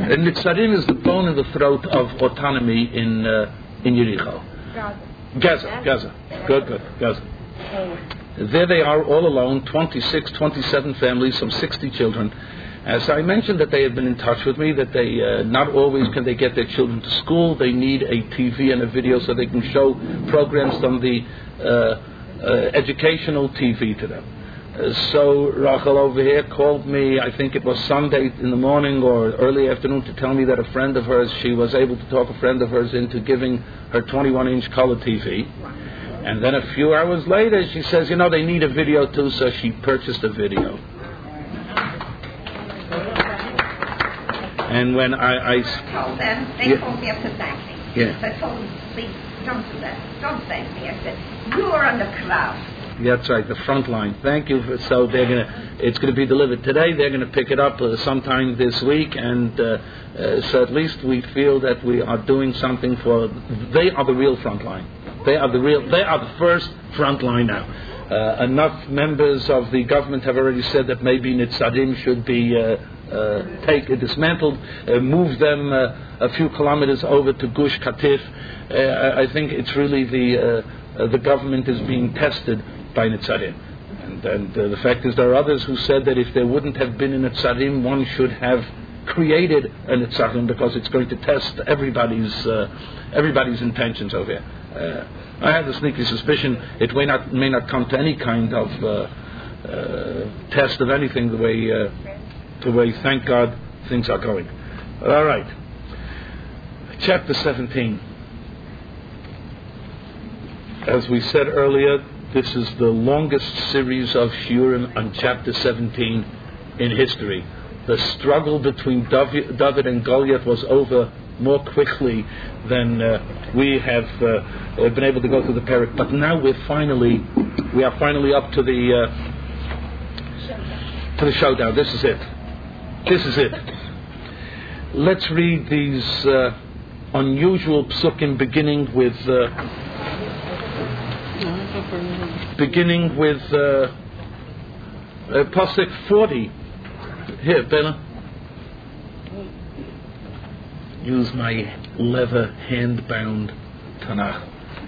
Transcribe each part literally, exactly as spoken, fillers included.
And Nitzarim is the bone in the throat of autonomy in uh, in Yericho. Gaza. Gaza, Gaza. Good, good, Gaza. There they are all alone, twenty-six, twenty-seven families, some sixty children. As I mentioned that they had been in touch with me, that they uh, not always can they get their children to school. They need a T V and a video so they can show programs on the uh, uh, educational T V to them. Uh, so Rachel over here called me, I think it was Sunday in the morning or early afternoon, to tell me that a friend of hers, she was able to talk a friend of hers into giving her twenty-one inch color T V. And then a few hours later, she says, you know, they need a video too, so she purchased a video. And when I... I told them, they yeah. called me up to thank me. Yeah. So I told them, please, don't do that. Don't thank me. I said, you're on the crowd. That's right, the front line. Thank you. For, so they're gonna. It's going to be delivered today. They're going to pick it up uh, sometime this week, and uh, uh, so at least we feel that we are doing something for. They are the real front line. They are the real. They are the first front line now. Uh, enough members of the government have already said that maybe Nitzarim should be uh, uh, take uh, dismantled, uh, move them uh, a few kilometers over to Gush Katif. Uh, I think it's really the uh, uh, the government is being tested by Nitzarim. And, and uh, the fact is there are others who said that if there wouldn't have been a Nitzarim, one should have created a Nitzarim because it's going to test everybody's uh, everybody's intentions over here. Uh, I have the sneaky suspicion it may not may not come to any kind of uh, uh, test of anything the way uh, the way thank God things are going. All right, chapter seventeen. As we said earlier, this is the longest series of shiurim on chapter seventeen in history. The struggle between David, David and Goliath was over more quickly than uh, we have uh, been able to go through the parak. But now we're finally, we are finally up to the uh, to the showdown. This is it. This is it. Let's read these uh, unusual psukim, beginning with uh, beginning with uh, uh, pasuk forty. Here, Bella. Use my leather hand-bound Tanakh.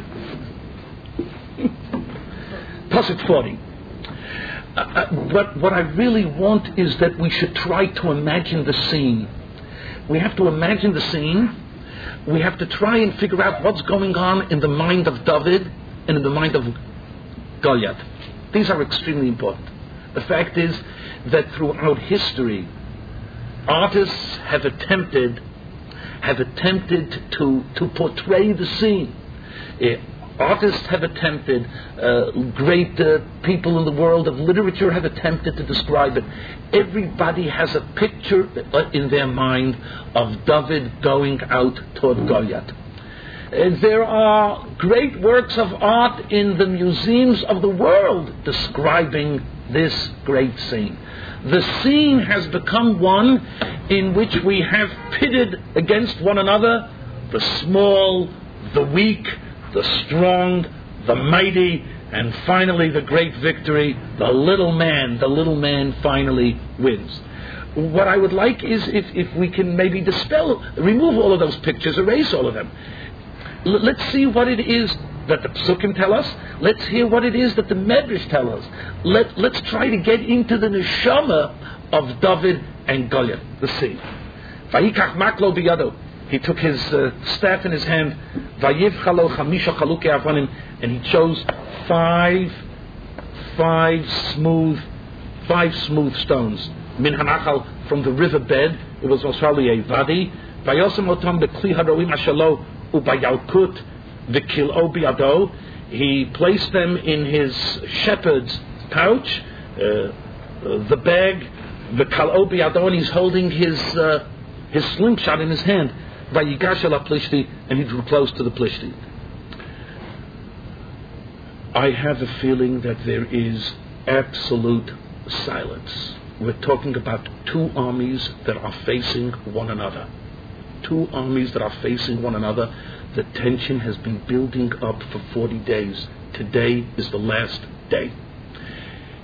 Pasuk forty. Uh, uh, what, what I really want is that we should try to imagine the scene. We have to imagine the scene. We have to try and figure out what's going on in the mind of David and in the mind of Goliath. These are extremely important. The fact is that throughout history, artists have attempted have attempted to, to portray the scene. Uh, artists have attempted, uh, great uh, people in the world of literature have attempted to describe it. Everybody has a picture uh, in their mind of David going out toward Goliath. Uh, there are great works of art in the museums of the world describing this great scene. The scene has become one in which we have pitted against one another the small, the weak, the strong, the mighty, and finally the great victory, the little man. The little man finally wins. What I would like is if, if we can maybe dispel, remove all of those pictures, erase all of them. L- let's see what it is that the Psukim tell us. Let's hear what it is that the Medrash tell us. Let, let's try to get into the neshama of David and Goliath, the scene. Vayikach maklo biyado. He took his uh, staff in his hand, Vayivchalo chamisha chaluke avanim, and he chose five, five smooth, five smooth stones. Min hanachal, from the riverbed. It was most probably a vadi. Vayosem otam bekli haroim ashalo ubayalkut. The kilo biado, he placed them in his shepherd's pouch, uh, uh, the bag, the kalo biado, and he's holding his uh, his slingshot in his hand. Vayigash ala plishti, and he drew close to the plishti. I have a feeling that there is absolute silence. We're talking about two armies that are facing one another. Two armies that are facing one another. The tension has been building up for forty days. Today is the last day.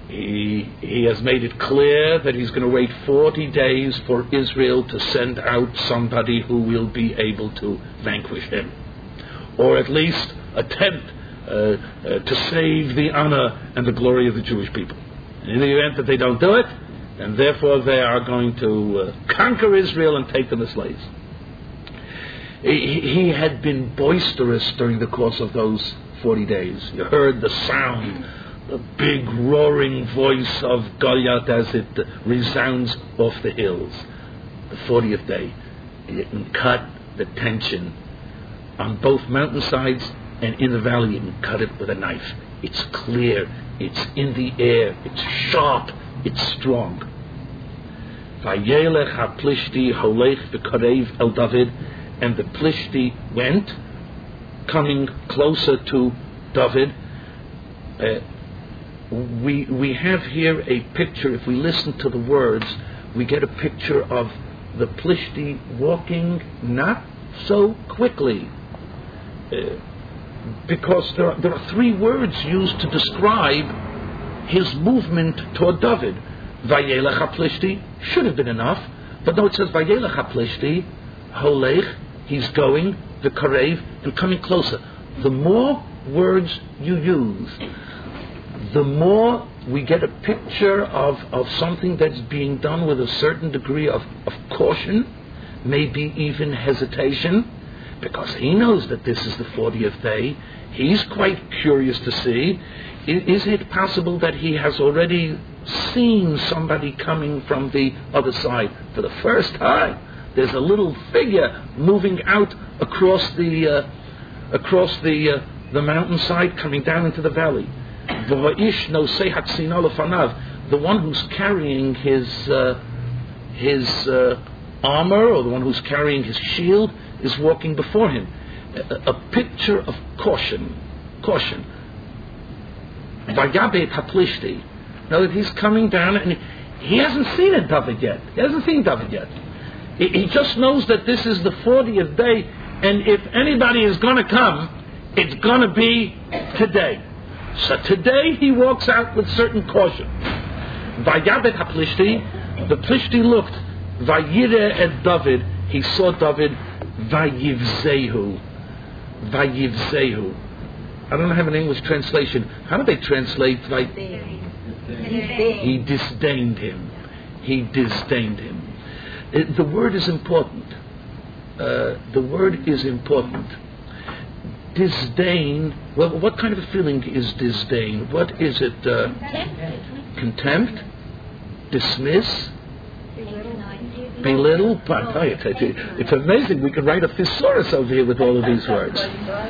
He, he has made it clear that he's going to wait forty days for Israel to send out somebody who will be able to vanquish him, or at least attempt uh, uh, to save the honor and the glory of the Jewish people. And in the event that they don't do it, and therefore they are going to uh, conquer Israel and take them as slaves. He, he had been boisterous during the course of those forty days. You heard the sound, the big roaring voice of Goliath as it resounds off the hills. The fortieth day, it can cut the tension on both mountainsides and in the valley. You can cut it with a knife. It's clear, it's in the air, it's sharp, it's strong. Vayelech ha-plishti holech v'karev el David, and the Plishti went, coming closer to David. Uh, we we have here a picture. If we listen to the words, we get a picture of the Plishti walking not so quickly, uh, because there are, there are three words used to describe his movement toward David. Vayelech ha-Plishti should have been enough, but no, it says Vayelech ha-Plishti holech. He's going, the karev, and coming closer. The more words you use, the more we get a picture of, of something that's being done with a certain degree of, of caution, maybe even hesitation, because he knows that this is the fortieth day. He's quite curious to see, is, is it possible that he has already seen somebody coming from the other side for the first time? There's a little figure moving out across the uh, across the uh, the mountainside, coming down into the valley. The one who's carrying his uh, his uh, armor, or the one who's carrying his shield, is walking before him. A, a picture of caution, caution. Vayabet ha-Plishti. Now that he's coming down, and he hasn't seen it, David yet. He hasn't seen David yet. He just knows that this is the fortieth day, and if anybody is going to come, it's going to be today. So today he walks out with certain caution. Vayabet ha-Plishti, the Plishti looked. Vayireh et David, he saw David. Vayivzehu, Vayivzehu. I don't have an English translation. How do they translate? He disdained him. He disdained him. It, the word is important. Uh, the word is important. Disdain. Well, what kind of a feeling is disdain? What is it? Uh, contempt. Dismiss. Belittle. But oh, it's, it's amazing. We could write a thesaurus over here with all of these words.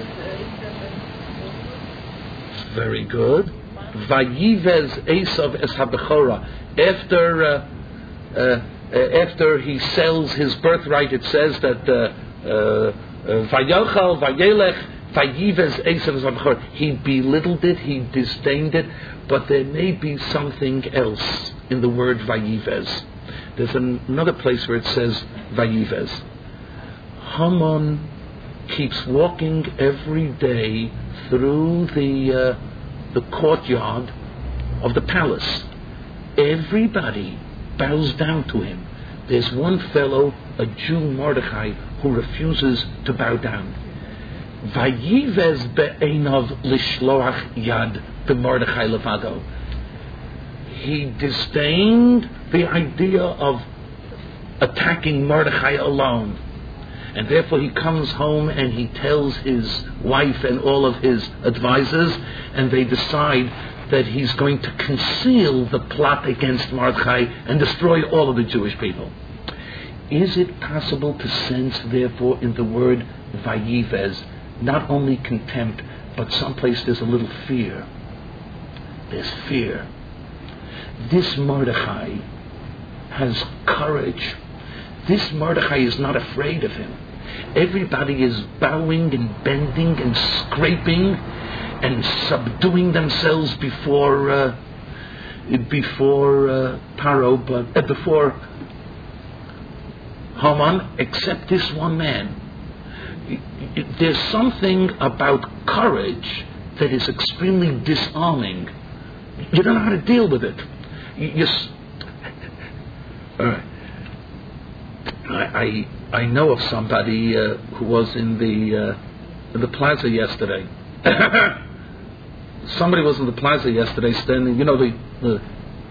Very good. Vayivez Esav es habechora. After. Uh, uh, Uh, after he sells his birthright, it says that Vayachal, Vayelech, Vayivez Esav es habechora. He belittled it, he disdained it, but there may be something else in the word Vayivez. There's an, another place where it says Vayivez. Haman keeps walking every day through the uh, the courtyard of the palace. Everybody bows down to him. There's one fellow, a Jew, Mordechai, who refuses to bow down. Vayivez be'einav lishloach yad b'Mordechai levado. He disdained the idea of attacking Mordechai alone. And therefore he comes home and he tells his wife and all of his advisors, and they decide that he's going to conceal the plot against Mordechai and destroy all of the Jewish people. Is it possible to sense, therefore, in the word Vayivez, not only contempt, but someplace there's a little fear? There's fear. This Mordechai has courage. This Mordechai is not afraid of him. Everybody is bowing and bending and scraping and subduing themselves before uh, before uh, Paro, but uh, before Haman, except this one man. It, it, there's something about courage that is extremely disarming. You don't know how to deal with it. You, you s- All right. I, I I know of somebody uh, who was in the uh, in the plaza yesterday. Somebody was in the plaza yesterday, standing. You know the the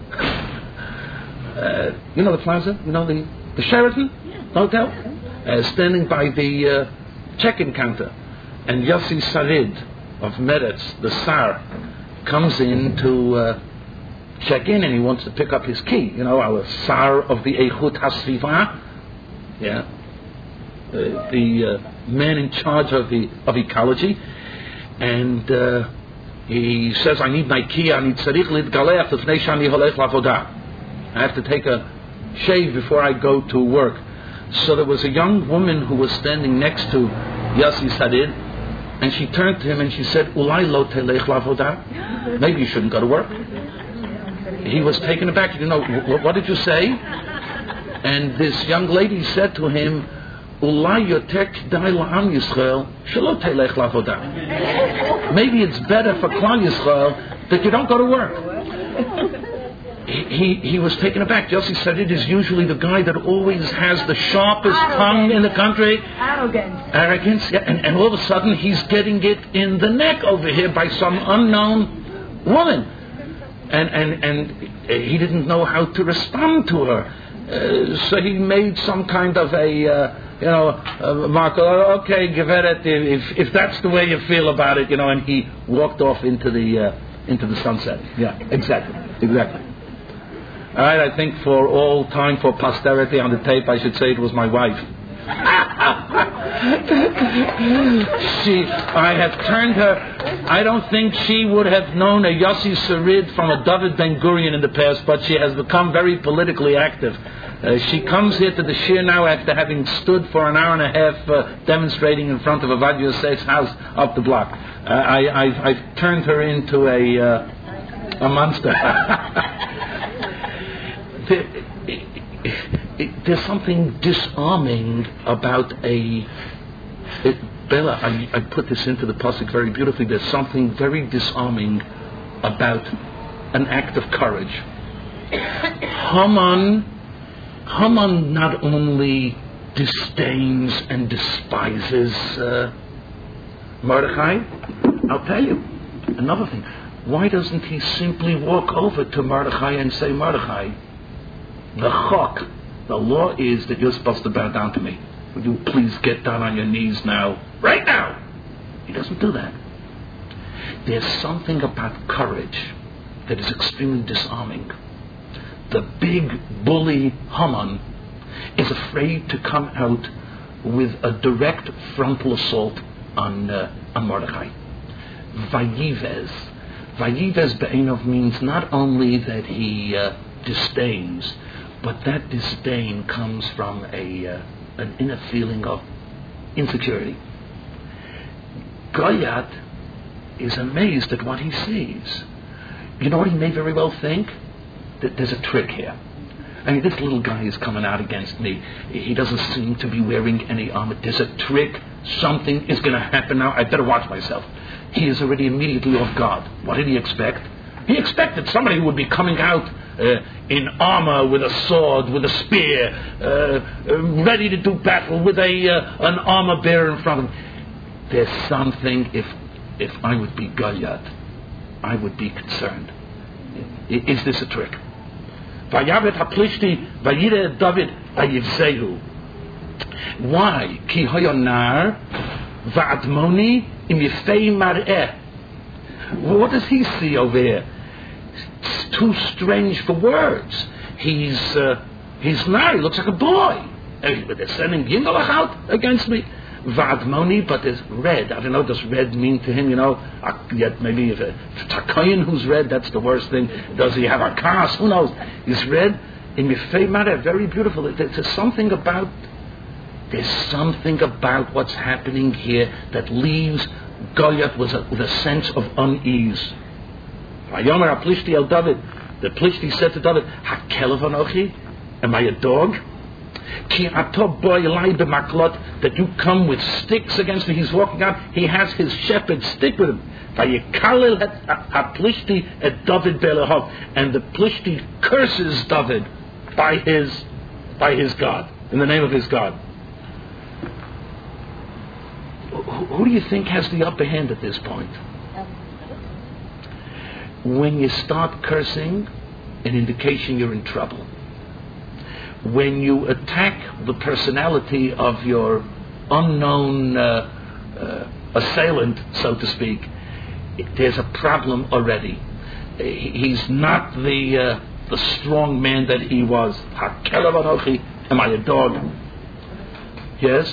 uh, you know the plaza. You know the the Sheraton Hotel. Uh, standing by the uh, check-in counter, and Yossi Sarid of Meretz, the Sar, comes in to uh, check in, and he wants to pick up his key. You know, our Sar of the Eichut HaSviva, yeah, uh, the uh, man in charge of the of ecology, and uh, he says, "I need my key. I need tzarich litgaleach lefnei shani holech lavodah. I have to take a shave before I go to work." So there was a young woman who was standing next to Yossi Sarid, and she turned to him and she said, "Ulai lo telech lavodah? Maybe you shouldn't go to work." He was taken aback. You know, what did you say? And this young lady said to him, "Ulai yoter k'dai la'am Yisrael shelo telech lavodah." Maybe it's better for Klal Yisrael that you don't go to work. He, he he was taken aback. Yossi Sarid is usually the guy that always has the sharpest Arrogance. tongue in the country. Arrogance. Arrogance, yeah. And, and all of a sudden he's getting it in the neck over here by some unknown woman. And and, and he didn't know how to respond to her. Uh, so he made some kind of a, uh, you know, uh, Mark, okay, Geveret, if, if that's the way you feel about it, you know, and he walked off into the, uh, into the sunset. Yeah, exactly, exactly. All right, I think for all time, for posterity on the tape, I should say it was my wife. she, I have turned her. I don't think she would have known a Yossi Sarid from a David Ben Gurion in the past, but she has become very politically active. Uh, she comes here to the shir now after having stood for an hour and a half uh, demonstrating in front of Avad Yosef's house up the block. Uh, I, I've, I've turned her into a uh, a monster. There, it, it, there's something disarming about a... It, Bella, I, I put this into the pasuk very beautifully. There's something very disarming about an act of courage. Haman, Haman not only disdains and despises uh, Mordechai, I'll tell you another thing. Why doesn't he simply walk over to Mordechai and say, "Mordechai, the chok, the law is that you're supposed to bow down to me. Would you please get down on your knees now, right now?" He doesn't do that. There's something about courage that is extremely disarming. The big bully Haman is afraid to come out with a direct frontal assault on, uh, on Mordechai. Vayivez. Vayivez be'enov means not only that he uh, disdains, but that disdain comes from a uh, an inner feeling of insecurity. Goliath is amazed at what he sees. You know what he may very well think? That there's a trick here. I mean, this little guy is coming out against me. He doesn't seem to be wearing any armor. There's a trick. Something is going to happen now. I better watch myself. He is already immediately off guard. What did he expect? He expected somebody who would be coming out uh, in armor, with a sword, with a spear, uh, uh, ready to do battle, with a uh, an armor bearer in front of him. There's something. If if I would be Goliath, I would be concerned. Is this a trick? Vayavet haplishti vayire David vayivzehu. Why? Ki hayonar va'admoni im yifei mar'eh. What does he see over here? It's too strange for words. He's uh, he's nar. He looks like a boy. But they're sending Yingalach out against me. Va'admoni, but there's red. I don't know. Does red mean to him? You know, yet maybe if it's Takayan who's red, that's the worst thing. Does he have a kas? Who knows? He's red. In Yifei Mareh, very beautiful. There's something about. There's something about what's happening here that leaves Goliath with a, with a sense of unease. Vayomer Aplishti el David. The Plishti said to David, "Hakelev anochi? Am I a dog? Ki ato boy lai b'maklot, that you come with sticks against me. He's walking out. He has his shepherd's stick with him. Vayikalel ha-plishti et David be'elahov, and the Plishti curses David by his by his God, in the name of his God. Who do you think has the upper hand at this point? When you start cursing, an indication you're in trouble. When you attack the personality of your unknown uh, uh, assailant, so to speak, there's a problem already. He's not the uh, the strong man that he was. Am I a dog? Yes?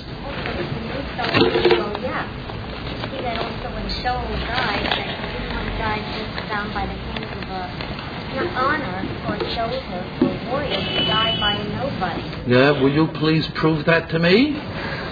Well, yeah. You see that also when Shaul died, that he didn't want to die just down by the hands of a, not honor or Joseph or warrior, to die by a nobody. Yeah, will you please prove that to me? The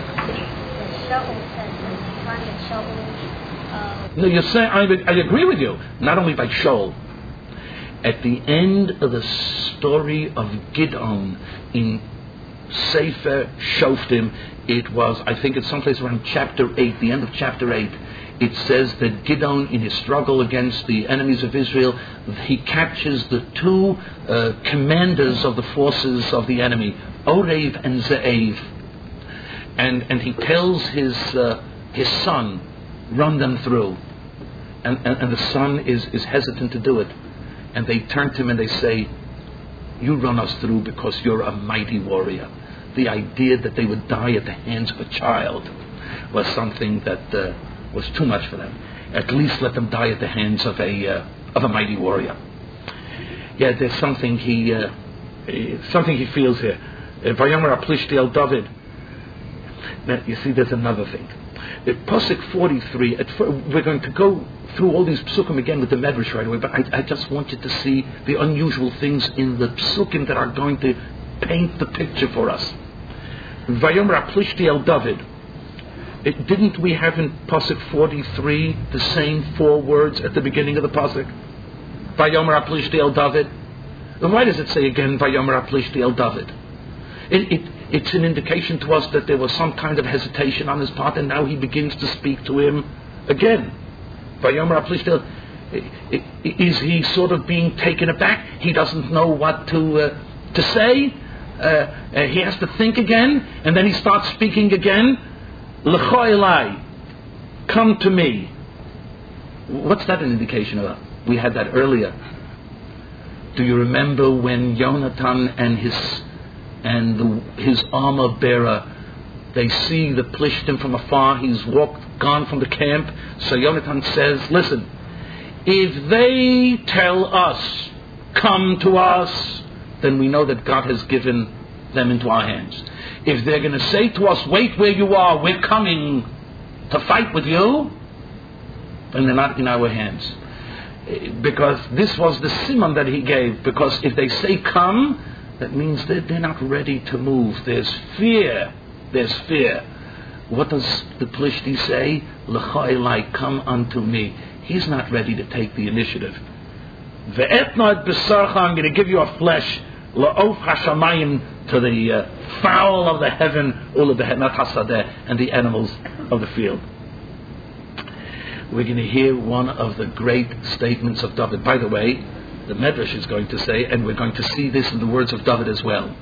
Shaul says the son of Shaul. Uh, No, you're saying, I, I agree with you, not only by Shaul. At the end of the story of Gideon in Sefer Shoftim, it was, I think it's someplace around chapter eight, the end of chapter eight, it says that Gideon, in his struggle against the enemies of Israel, he captures the two uh, commanders of the forces of the enemy, Orev and Ze'ev. And, and he tells his, uh, his son, run them through. And, and, and the son is, is hesitant to do it. And they turn to him and they say, you run us through because you're a mighty warrior. The idea that they would die at the hands of a child was something that uh, was too much for them. At least let them die at the hands of a uh, of a mighty warrior. Yeah, there's something he uh, something he feels here. Vayomer Plishti el David. Now, you see, there's another thing. At Pasuk forty-three, at, we're going to go through all these psukim again with the Medrash right away, but I, I just want you to see the unusual things in the psukim that are going to paint the picture for us. Vayomer Plishti el David. It, didn't we have in Pasuk forty-three the same four words at the beginning of the Pasuk? Vayomer Plishti el David. Then why does it say again Vayomer Plishti el David? It, it, it's an indication to us that there was some kind of hesitation on his part, and now he begins to speak to him again. Vayomer Plishti el. Is he sort of being taken aback? He doesn't know what to uh, to say. Uh, uh, he has to think again, and then he starts speaking again. L'cho elai, come to me. What's that an indication of? We had that earlier. Do you remember when Yonatan and his and the, his armor bearer, they see the Plishtim from afar? He's walked, gone from the camp. So Yonatan says, "Listen, if they tell us, come to us, then we know that God has given them into our hands. If they're going to say to us, wait where you are, we're coming to fight with you, then they're not in our hands." Because this was the simon that he gave. Because if they say come, that means that they're not ready to move. There's fear. There's fear. What does the Plishti say? L'cha elai, come unto me. He's not ready to take the initiative. Ve'etna et b'sarcha, I'm going to give you a flesh. La'of hashamayim, to the uh, fowl of the heaven, ula behenat hasadeh, and the animals of the field. We're going to hear one of the great statements of David. By the way, the Medrash is going to say, and we're going to see this in the words of David as well.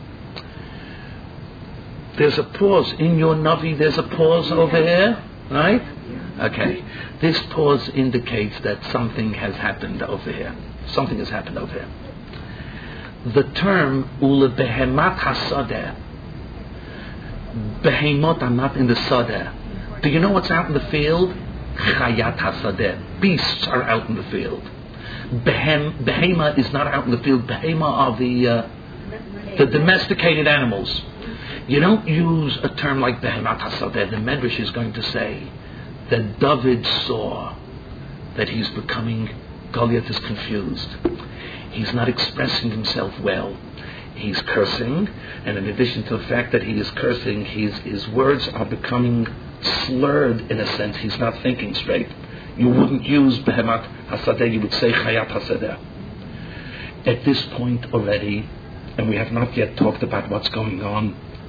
There's a pause in your Navi. There's a pause over here, right? Okay. This pause indicates that something has happened over here. Something has happened over here. The term ula behemat hasadeh. Behemot are not in the sadeh. Do you know what's out in the field? Chayat hasadeh. Beasts are out in the field. Behem, behema is not out in the field. Behema are the uh, the domesticated animals. You don't use a term like behemat hasadeh. The Medrash is going to say that David saw that he's becoming, Goliath is confused. He's not expressing himself well. He's cursing, and in addition to the fact that he is cursing, his, his words are becoming slurred in a sense. He's not thinking straight. You wouldn't use behemat hasadeh, you would say chayat hasadeh. At this point already, and we have not yet talked about what's going on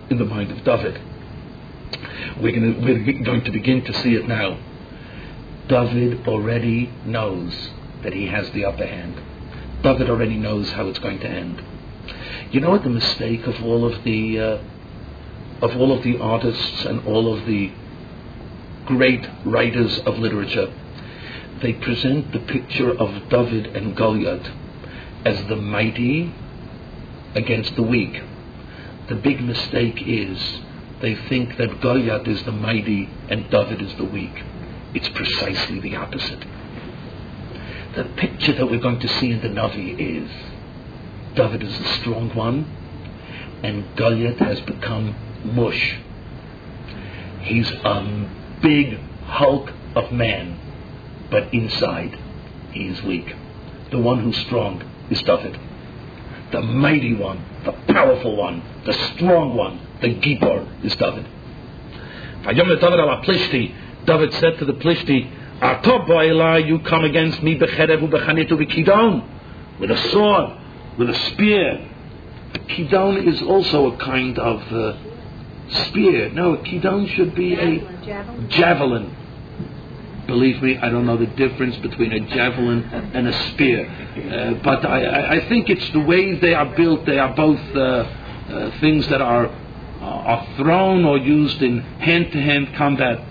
in the mind of David. We're going, to, we're going to begin to see it now. David already knows that he has the upper hand. David already knows how it's going to end. You know what the mistake of all of the uh, of all of the artists and all of the great writers of literature? They present the picture of David and Goliath as the mighty against the weak. The big mistake is they think that Goliath is the mighty and David is the weak. It's precisely the opposite. The picture that we're going to see in the Navi is David is the strong one and Goliath has become mush. He's a big hulk of man, but inside he is weak. The one who's strong is David. The mighty one, the powerful one, the strong one, the Gibor is David. David said to the Plishti, you come against me with a sword, with a spear. A kidon is also a kind of uh, spear. No, a kidon should be a javelin. javelin. Believe me, I don't know the difference between a javelin and a spear. Uh, but I, I, I think it's the way they are built. They are both uh, uh, things that are, uh, are thrown or used in hand-to-hand combat.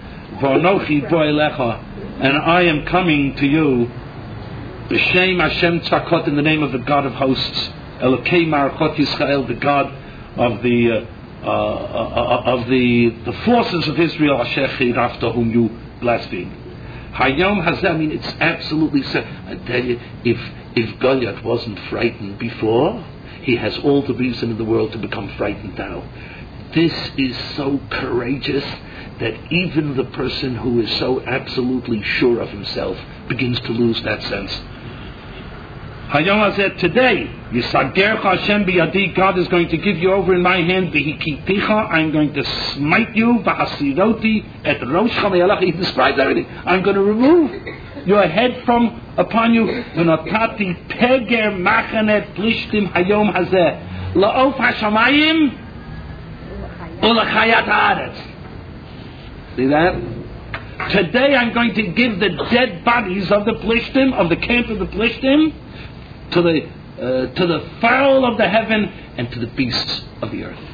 And I am coming to you, B'Shem Hashem Tzakot, in the name of the God of hosts, Elokei Marachot Yisrael, the God of the uh, uh, uh, of the the forces of Israel, Asher Chirafta, whom you blaspheme. Hayom Hazeh, I mean, it's absolutely sad. I tell you, if if Goliath wasn't frightened before, he has all the reason in the world to become frightened now. This is so courageous that even the person who is so absolutely sure of himself begins to lose that sense. Hayom Hazeh, today, Yisagercha Hashem biyadi, God is going to give you over in my hand. V'hikiticha, I'm going to smite you. V'hasiroti et rosh chamayalach. He describes everything. I'm going to remove your head from upon you. V'notati peger machanet plishtim hayom hazeh la'of hashamayim ulachayat haaretz. See that? Today I'm going to give the dead bodies of the plishtim, of the camp of the plishtim, to the uh, to the fowl of the heaven and to the beasts of the earth.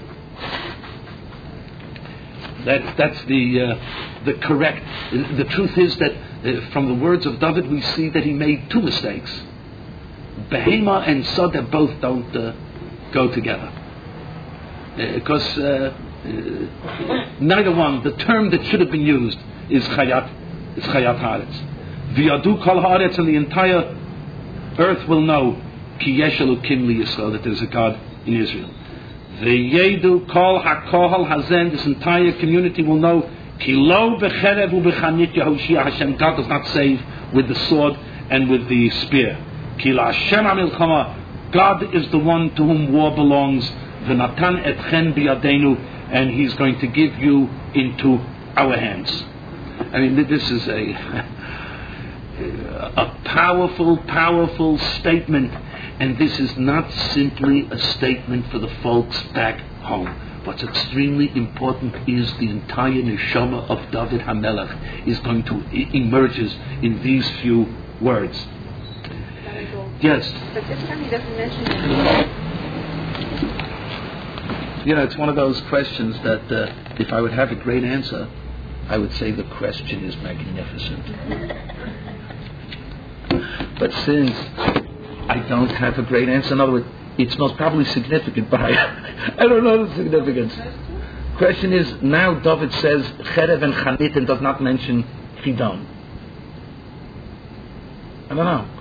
That that's the uh, the correct. The truth is that uh, from the words of David we see that he made two mistakes. Behema and Soda both don't uh, go together, because uh, uh, uh, neither one. The term that should have been used is chayat is chayat haaretz. V'yadu kol haaretz, and the entire earth will know ki yesh elokim li Yisrael, that there is a God in Israel. V'yedu kol hakohal hazen, this entire community will know ki lo becherev ubechanit Yehoshia, Hashem, God does not save with the sword and with the spear. Ki la Hashem hamilchama, God is the one to whom war belongs. V'natan etchen biyadenu, and He's going to give you into our hands. I mean, this is a a powerful, powerful statement, and this is not simply a statement for the folks back home. What's extremely important is the entire neshama of David HaMelech is going to emerges in these few words. Yes. But this time he doesn't mention it. You know, it's one of those questions that uh, if I would have a great answer, I would say the question is magnificent. But since I don't have a great answer, in other words, it's most probably significant, but I, I don't know the significance. Question is, now David says Cherev and Chanit and does not mention Chidon. I don't know.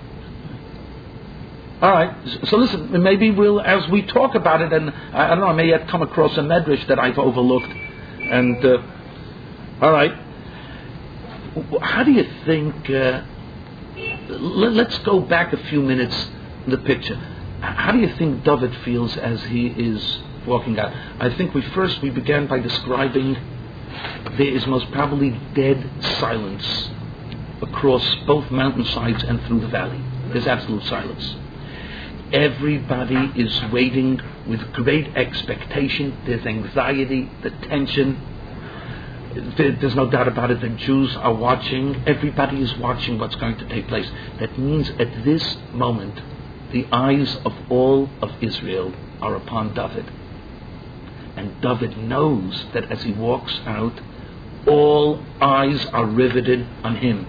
All right, so listen, maybe we'll, as we talk about it, and I don't know, I may yet come across a medrash that I've overlooked. And, uh, all right, how do you think... Uh, Let's go back a few minutes in the picture. How do you think David feels as he is walking out? I think we first we began by describing there is most probably dead silence across both mountainsides and through the valley. There's absolute silence. Everybody is waiting with great expectation. There's anxiety, the tension. There, there's no doubt about it. The Jews are watching. Everybody is watching what's going to take place. That means at this moment, the eyes of all of Israel are upon David. And David knows that as he walks out, all eyes are riveted on him.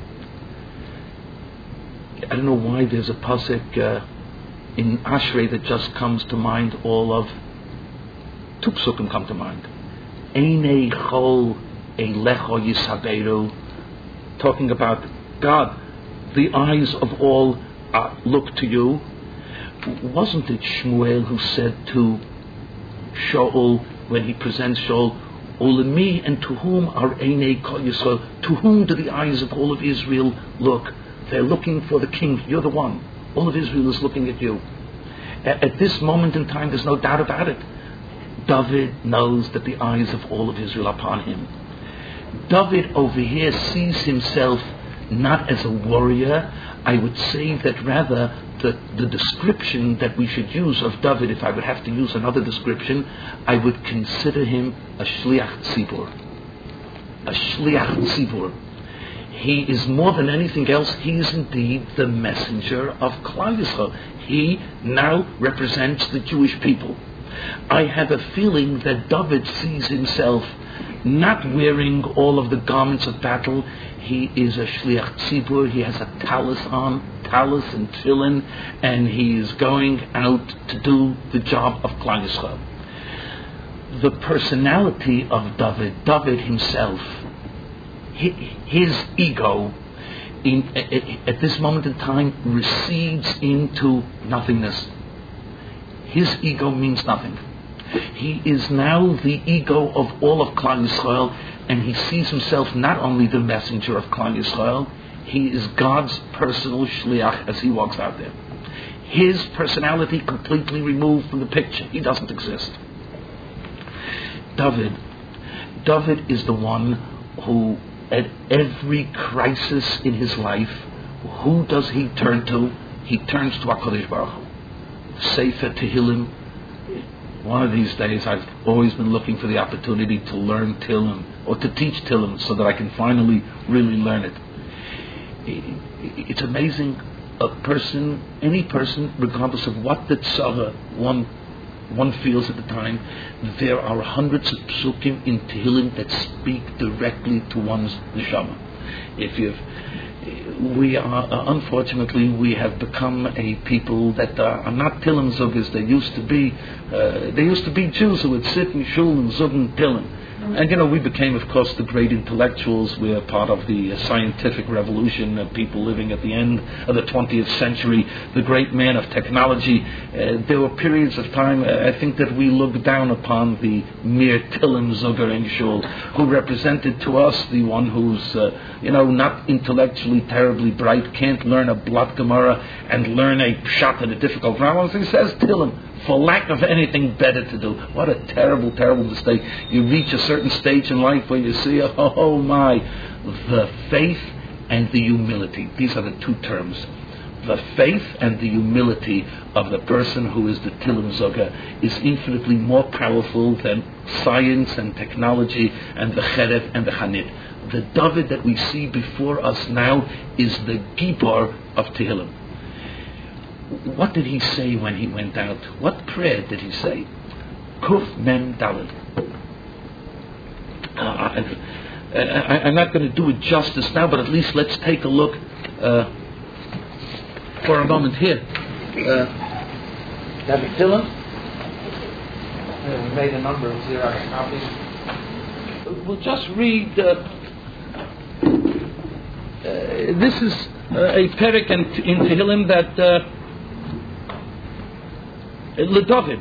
I don't know why there's a pasuk uh, in Ashrei that just comes to mind. All of two psukim come to mind. Einei chol eilecho yisaberu, talking about God, the eyes of all uh, look to you. Wasn't it Shmuel who said to Shaul when he presents Shaul, Olemi, and to whom are Einei Kol Yisrael? To whom do the eyes of all of Israel look? They're looking for the king. You're the one. All of Israel is looking at you. At, at this moment in time, there's no doubt about it. David knows that the eyes of all of Israel are upon him. David over here sees himself not as a warrior. I would say that rather the, the description that we should use of David, if I would have to use another description, I would consider him a shliach tzibur. A shliach tzibur. He is more than anything else, he is indeed the messenger of Klal Yisrael. He now represents the Jewish people. I have a feeling that David sees himself not wearing all of the garments of battle. He is a shliach tzibur. He has a talis on, talis and tefillin, and he is going out to do the job of Klal Yisrael. The personality of David, David himself, his ego, in, at, at this moment in time, recedes into nothingness. His ego means nothing. He is now the ego of all of Klal Yisrael, and he sees himself not only the messenger of Klal Yisrael, he is God's personal shliach as he walks out there. His personality completely removed from the picture. He doesn't exist. David, David is the one who, at every crisis in his life, who does he turn to? He turns to HaKadosh Baruch Hu. Sefer Tehillim. One of these days, I've always been looking for the opportunity to learn Tehillim, or to teach Tehillim, so that I can finally really learn it. It's amazing. A person, any person, regardless of what the tzara one one feels at the time, there are hundreds of psukim in Tehillim that speak directly to one's neshama. If you've We are, uh, unfortunately, we have become a people that uh, are not Tehillim Zug as they used to be. Uh, they used to be Jews who would sit in shul and Zug and Tehillim. And, you know, we became, of course, the great intellectuals. We are part of the uh, scientific revolution of people living at the end of the twentieth century, the great man of technology. Uh, there were periods of time, uh, I think, that we looked down upon the mere Tehillim Zuger in shul, who represented to us the one who's, uh, you know, not intellectually terribly bright, can't learn a Blat Gemara and learn a Pshat in a difficult grammar. So he says Tehillim, for lack of anything better to do. What a terrible, terrible mistake. You reach a certain stage in life where you see, oh my, the faith and the humility. These are the two terms. The faith and the humility of the person who is the Tehillim Zoga is infinitely more powerful than science and technology and the Cheref and the Hanit. The David that we see before us now is the Gibor of Tehillim. What did he say when he went out? What prayer did he say? Kuf Mem Daled. Uh, I, I, I'm not going to do it justice now, but at least let's take a look uh, for a moment here. David Tehillim. We made a number of Xerox copies. We'll just read. Uh, uh, this is uh, a perek in, in Tehillim that. Uh, LeDavid.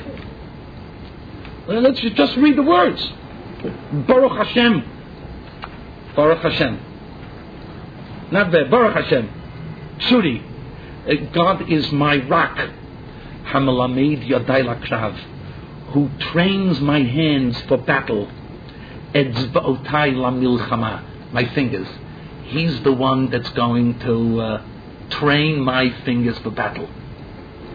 Let's just read the words. Baruch Hashem. Baruch Hashem. Not there. Baruch Hashem. Tsuri. God is my rock. Hamalamed Yadai Lakrav. Who trains my hands for battle. Etzva'otai Lamilchama. My fingers. He's the one that's going to uh, train my fingers for battle.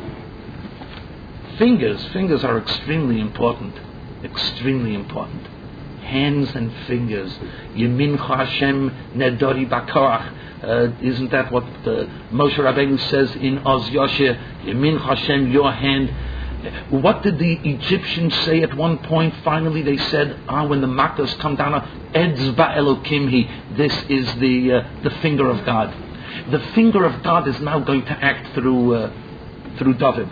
fingers, fingers are extremely important. Extremely important. Hands and fingers. Yemin Hashem nedori bakoach. Uh, isn't that what uh, Moshe Rabbeinu says in Oz Yoshir? Yemin Hashem, your hand. What did the Egyptians say at one point? Finally, they said, "Ah, when the makkahs come down, Edzba Elokimhi. This is the uh, the finger of God. The finger of God is now going to act through uh, through David.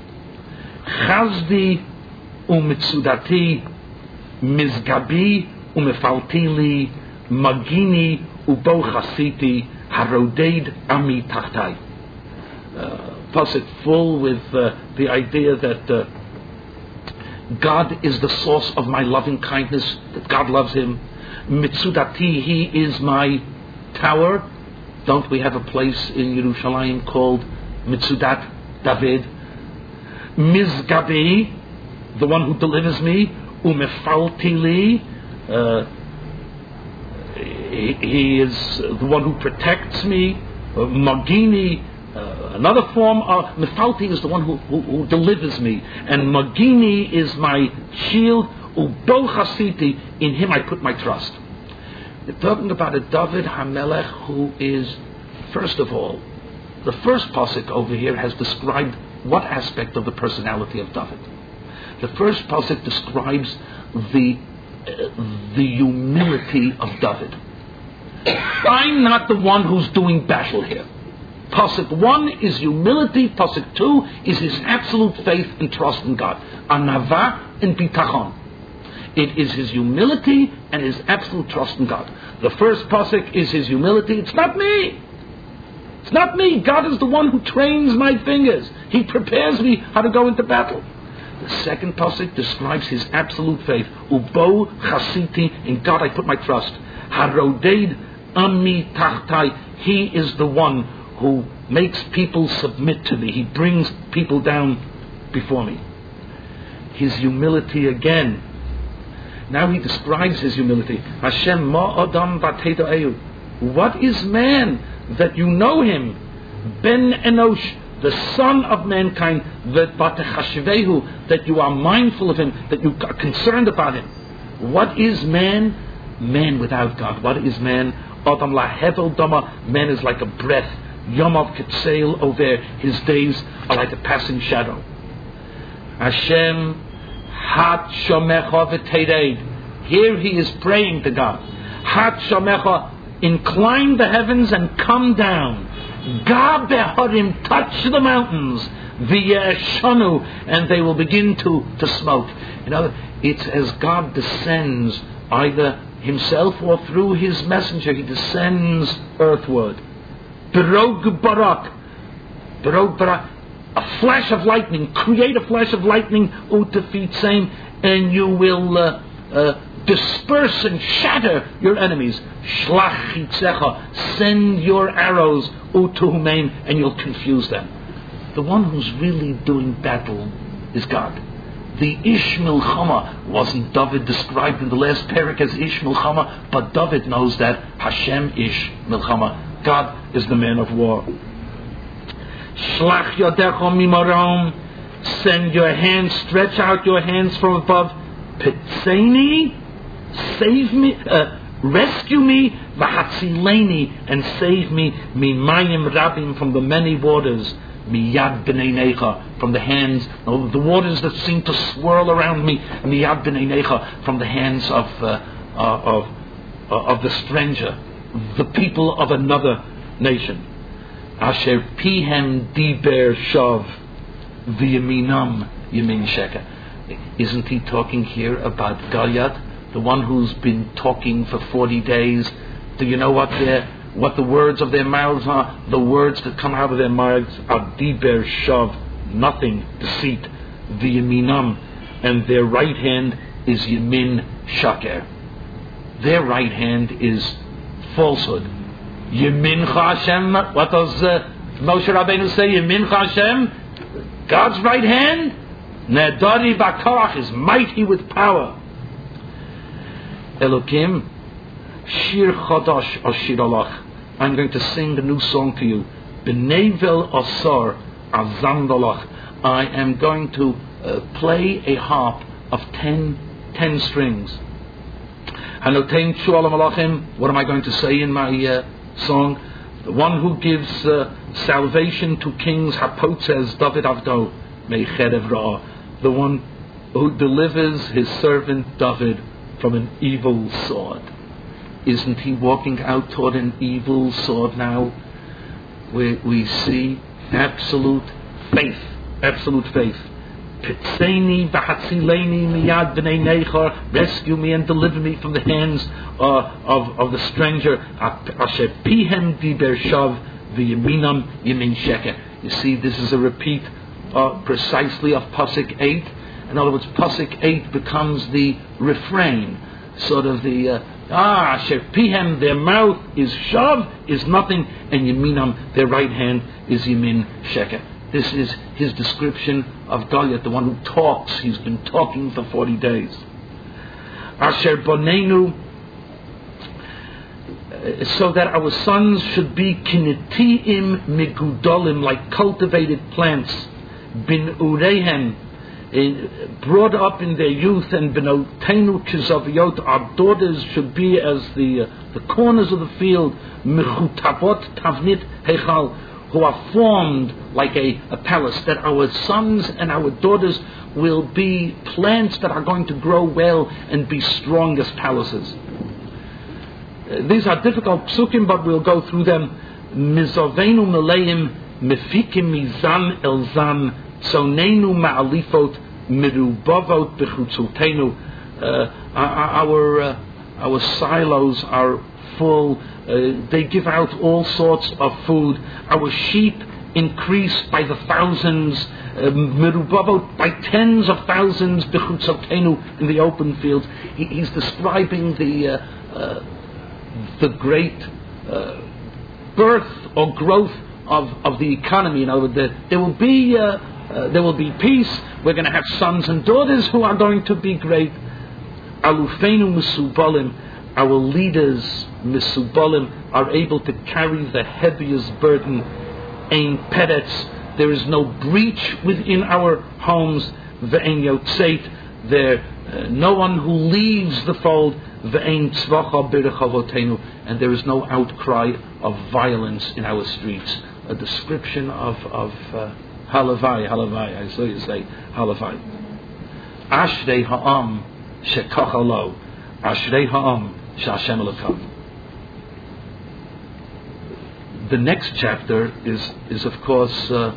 Chazdi u'mitzudati mizgabi u'mefaltili magini u'bo chasiti harodeid ami tachtai." Pasuk full with uh, the idea that uh, God is the source of my loving kindness, that God loves him. Mitzudati, he is my tower. Don't we have a place in Yerushalayim called Mitzudat David? Mizgabi, the one who delivers me. Umefaltili, uh, he, he is the one who protects me. Uh, Magini, Uh, another form of Mefalti is the one who, who, who delivers me, and Magini is my shield. Ubo Chasiti, in him I put my trust. We're talking about a David HaMelech who is, first of all, the first pasuk over here has described what aspect of the personality of David. The first pasuk describes the uh, the humility of David. I'm not the one who's doing battle here. Pasuk one is humility. Pasuk two is his absolute faith and trust in God. Anava and bitachon. It is his humility and his absolute trust in God. The first pasuk is his humility. It's not me. It's not me. God is the one who trains my fingers. He prepares me how to go into battle. The second pasuk describes his absolute faith. Ubo chasiti, in God I put my trust. Harodeid ami tachtai. He is the one who makes people submit to me. He brings people down before me. His humility again. Now he describes his humility. Hashem ma adam batedo eyu. What is man that you know him? Ben Enosh, the son of mankind, that batechashvehu, that you are mindful of him, that you are concerned about him. What is man? Man without God. What is man? Adam lahevel dama. Man is like a breath. Yomav Ketseil over, his days are like a passing shadow. Hashem Hat Shomecha V'Tereid. Here he is praying to God. Hat Shomecha, incline the heavens and come down. Ga Beharim, touch the mountains. V'Yeshanu, and they will begin to, to smoke. In other, it's as God descends, either himself or through his messenger, he descends earthward. Berog Barak, Berog Barak, a flash of lightning. Create a flash of lightning, utafit same, and you will uh, uh, disperse and shatter your enemies. Shlach chitzecha, send your arrows, utuhumein, and you'll confuse them. The one who's really doing battle is God. The Ish Milchama, wasn't David described in the last parak as Ish Milchama, but David knows that Hashem Ish Milchama. God is the man of war. Shlach yodecha mimarom, send your hands, stretch out your hands from above. Pitzeni, save me, uh, rescue me. Vahatzileni, and save me. Mimayim rabim, from the many waters. Miyad b'nei necha, from the hands, oh, the waters that seem to swirl around me. Miyad b'nei necha, from the hands of uh, uh, of uh, of the stranger, the people of another nation. Asher pihem diber shav v'yaminam yamin sheka. Isn't he talking here about Goliath, the one who's been talking for forty days? Do you know what their what the words of their mouths are? The words that come out of their mouths are diber shav, nothing, deceit, v'yaminam, and their right hand is yamin shaker. Their right hand is falsehood. Yemin Hashem. What does uh, Moshe Rabbeinu say? Yemin Hashem, God's right hand. Nedari Bakarach is mighty with power. Elokim, Shir Chadash Ashir Alach. I'm going to sing a new song to you. B'nevel Asar Azandalach. I am going to uh, play a harp of ten, ten strings. Hanotein Shu'alam Alachim, what am I going to say in my uh, song? The one who gives uh, salvation to kings, Hapotzes David Avdo, Meicherev Ra, the one who delivers his servant David from an evil sword. Isn't he walking out toward an evil sword now? We, we see absolute faith, absolute faith. Pitzeni v'hatzileni miyad b'nei nechor, rescue me and deliver me from the hands uh, of, of the stranger. Asher pihem diber shav v'yaminam yamin sheker. You see, this is a repeat uh, precisely of Pasuk eight. In other words, Pasuk eight becomes the refrain, sort of the uh, ah, asher pihem, their mouth is shav, is nothing, and yaminam, their right hand is yamin sheker. This is his description of Goliath, the one who talks. He's been talking for forty days. Asher bonenu, so that our sons should be kinetiim migudolim, like cultivated plants, bin urehem, brought up in their youth, and benotenu kizaviot, our daughters should be as the uh, the corners of the field, mechutavot tavnit heichal, who are formed like a, a palace, that our sons and our daughters will be plants that are going to grow well and be strong as palaces. Uh, these are difficult psukim, but we'll go through them. Mizovenu meleim mefikim mizan elzan sonenu ma'alifot mirubavot bechutzotenu. Our uh, our silos are full. Uh, they give out all sorts of food. Our sheep increase by the thousands, merubavot, uh, by tens of thousands, bechutzotenu, in the open fields. He, he's describing the uh, uh, the great uh, birth or growth of, of the economy. You know, the, there will be uh, uh, there will be peace. We're going to have sons and daughters who are going to be great. Alufenu musubalim. Our leaders, Misubalim, are able to carry the heaviest burden. Ein peretz, there is no breach within our homes. Ve'ein yotzeit, there uh, no one who leaves the fold. Ve'ein tzvacha b'rechavotenu, and there is no outcry of violence in our streets. A description of of uh, halavai, halavai. I saw you say halavai. Ashrei ha'am shekachalo, ashrei ha'am. The next chapter is, is of course, uh,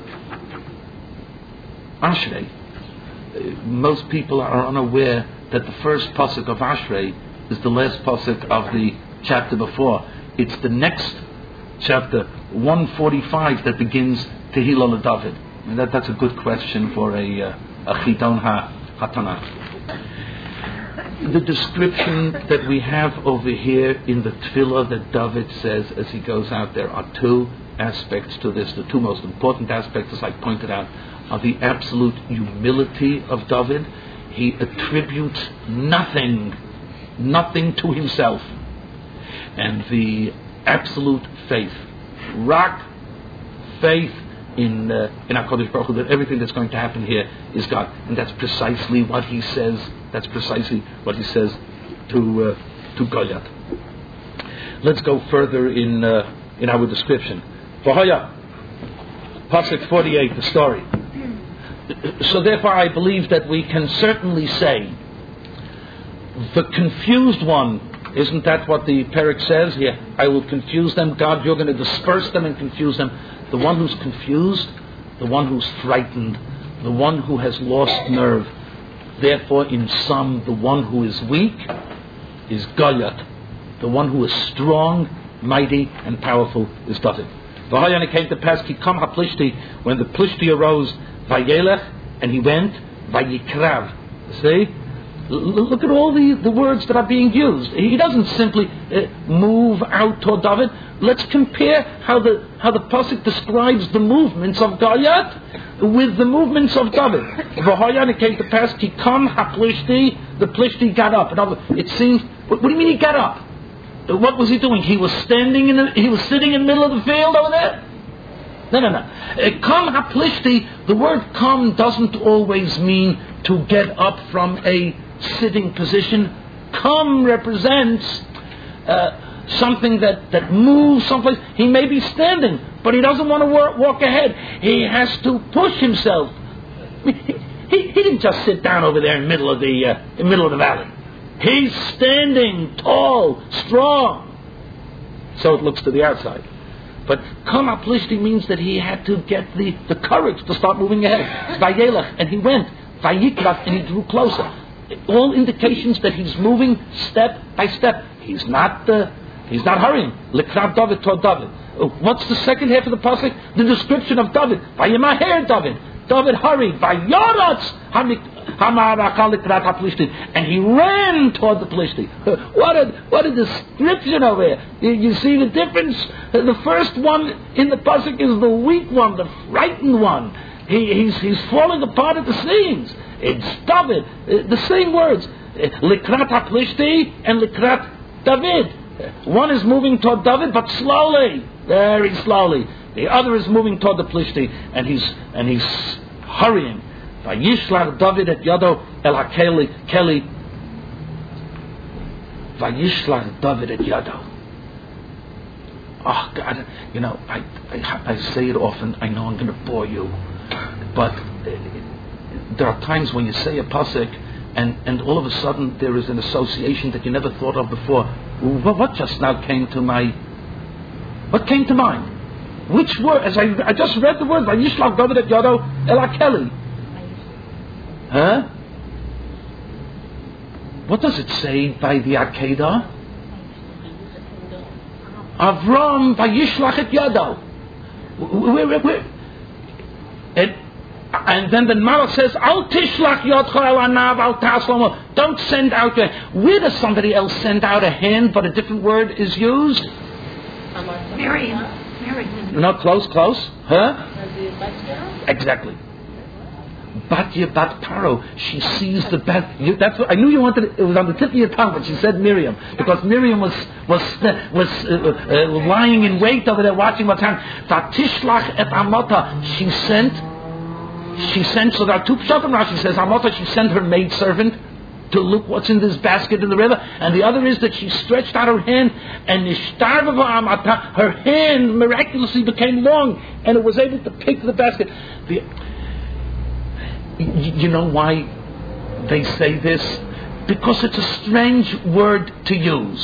Ashrei. Most people are unaware that the first pasuk of Ashrei is the last pasuk of the chapter before. It's the next chapter, one forty-five, that begins Tehillah LeDavid. And that, that's a good question for a, uh, a Chidon HaTanakh. The description that we have over here in the tefillah that David says as he goes out, there are two aspects to this. The two most important aspects, as I pointed out, are the absolute humility of David. He attributes nothing, nothing to himself. And the absolute faith, rak, faith in uh, in HaKadosh Baruch Hu, that everything that's going to happen here is God. And that's precisely what he says. That's precisely what he says to uh, to Goliath. Let's go further in uh, in our description. V'haya, Pasuk forty-eight, the story. So therefore, I believe that we can certainly say the confused one. Isn't that what the Perek says here? I will confuse them. God, you're going to disperse them and confuse them. The one who's confused, the one who's frightened, the one who has lost nerve. Therefore, in sum, the one who is weak is Goliath. The one who is strong, mighty, and powerful is David. V'haya, and it came to pass, ki kam ha-plishti, when the Plishti arose, vayelech, and he went, vayikrav. See? Look at all the, the words that are being used. He doesn't simply uh, move out toward David. Let's compare how the how the pasuk describes the movements of Goliath with the movements of David. V'haya, it came to pass, ki kam ha-plishti, the Plishti got up. In other words, it seems, what, what do you mean he got up? What was he doing? He was standing in the, he was sitting in the middle of the field over there? No, no, no. Uh, Kam haplishti, the word kam doesn't always mean to get up from a sitting position. Kam represents uh, something that, that moves someplace. He may be standing, but he doesn't want to work, walk ahead. He has to push himself. He, he, he didn't just sit down over there in the middle of the, uh, in the middle of the valley. He's standing tall, strong. So it looks to the outside. But Kam haplishti means that he had to get the, the courage to start moving ahead. Vayelech, and he went. Vayikrat, and he drew closer. All indications that he's moving step by step. He's not uh, he's not hurrying. Likrat David toward David. What's the second half of the pasuk? The description of David. Vayemaher David. David hurried. Vayoratz and he ran toward the Plishti. What a what a description over here. You, you see the difference? The first one in the pasuk is the weak one, the frightened one. He, he's, he's falling apart at the seams. It's David. The same words. Likrat Plishti and Likrat David. One is moving toward David, but slowly, very slowly. The other is moving toward the Plishti, and he's and he's hurrying. Vayishlach David et yado el hakeli keli. Vayishlach David et yado. Oh God, you know, I, I I say it often. I know I'm going to bore you, but there are times when you say a pasuk, and, and all of a sudden there is an association that you never thought of before. What, what just now came to my? What came to mind? Which word? As I I just read the word Vayishlach David et yado el hakeli. Huh? What does it say by the Akedah? Avram vayishlach et yado. Where, where, where? And, and then the Malach says, Al tishlach yodcha el anav al taslomo. Don't send out your... Where does somebody else send out a hand, but a different word is used? Miriam. Miriam. No, close, close. Huh? Exactly. Batya Bat Paro, she sees the bat. You, that's what I knew you wanted. It, it was on the tip of your tongue, but she said Miriam because Miriam was was was uh, uh, lying in wait over there, watching what's happening. Vatishlach et Amota, she sent. She sent. So there are two pshatim. Rashi says Amota. She sent her maid servant to look what's in this basket in the river, and the other is that she stretched out her hand, and Nishtarva Amata, her hand miraculously became long, and it was able to pick the basket. The, You know why they say this? Because it's a strange word to use.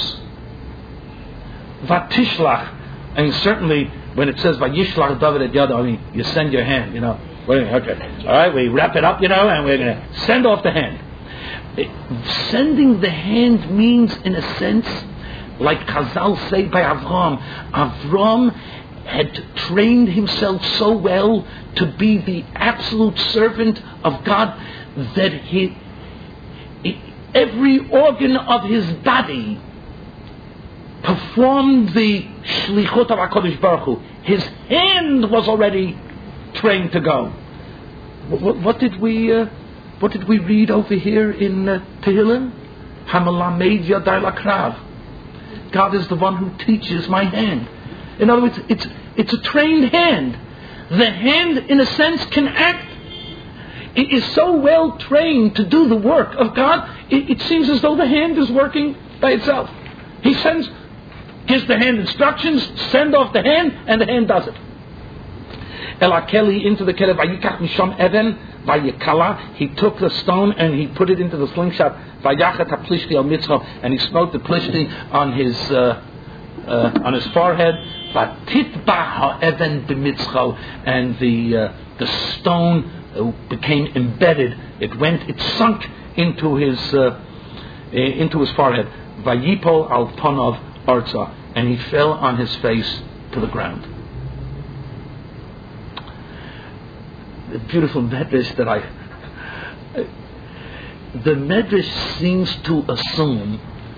Vatishlach, I mean, certainly when it says Vayishlach David et yado, I mean, you send your hand, you know. Okay, all right, we wrap it up, you know, and we're going to send off the hand. Sending the hand means, in a sense, like Chazal say by Avram, Avram had trained himself so well to be the absolute servant of God that he, every organ of his body performed the shlichut of HaKadosh Baruch Hu. His hand was already trained to go. What, what did we uh, what did we read over here in uh, Tehillim? Hamalamed Yadai Lakrav. God is the one who teaches my hand. In other words, it's it's a trained hand. The hand, in a sense, can act. It is so well trained to do the work of God, it, it seems as though the hand is working by itself. He sends, gives the hand instructions, send off the hand, and the hand does it. Elakeli into the kelev, vayikach misham even, vayikala. He took the stone and he put it into the slingshot. Vayachat haplishti al mitzvah, and he smote the plishti on his uh, uh, on his forehead. Vatitba ha'even b'mitzcho, and the uh, the stone became embedded. It went, it sunk into his uh, into his forehead. Vayipol al panav arza, and he fell on his face to the ground. The beautiful medrash that I. The medrash seems to assume,